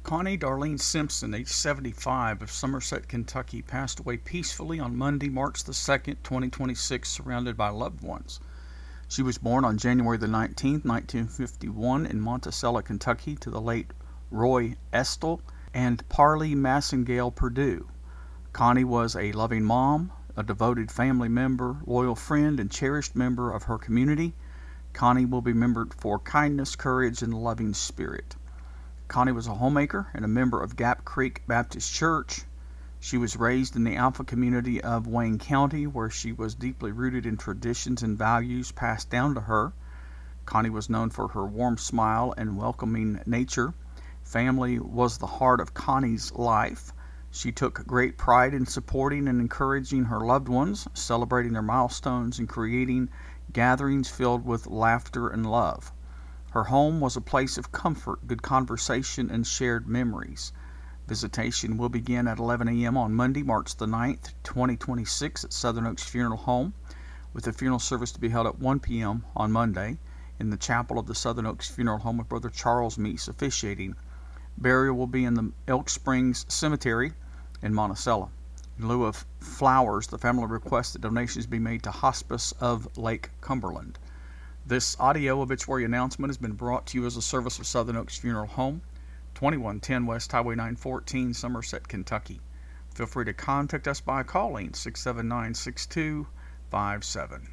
Connie Darlene Simpson, age 75, of Somerset, Kentucky, passed away peacefully on Monday, March the 2nd, 2026, surrounded by loved ones. She was born on January the 19th, 1951, in Monticello, Kentucky, to the late Roy Estel and Parley Massengale Purdue. Connie was a loving mom, a devoted family member, loyal friend, and cherished member of her community. Connie will be remembered for kindness, courage, and loving spirit. Connie was a homemaker and a member of Gap Creek Baptist Church. She was raised in the Alpha community of Wayne County, where she was deeply rooted in traditions and values passed down to her. Connie was known for her warm smile and welcoming nature. Family was the heart of Connie's life. She took great pride in supporting and encouraging her loved ones, celebrating their milestones, and creating gatherings filled with laughter and love. Her home was a place of comfort, good conversation, and shared memories. Visitation will begin at 11 a.m. on Monday, March the 9th, 2026 at Southern Oaks Funeral Home, with the funeral service to be held at 1 p.m. on Monday in the chapel of the Southern Oaks Funeral Home with Brother Charles Meese officiating. Burial will be in the Elk Springs Cemetery in Monticello. In lieu of flowers, the family requests that donations be made to Hospice of Lake Cumberland. This audio obituary announcement has been brought to you as a service of Southern Oaks Funeral Home, 2110 West Highway 914, Somerset, Kentucky. Feel free to contact us by calling 679-6257.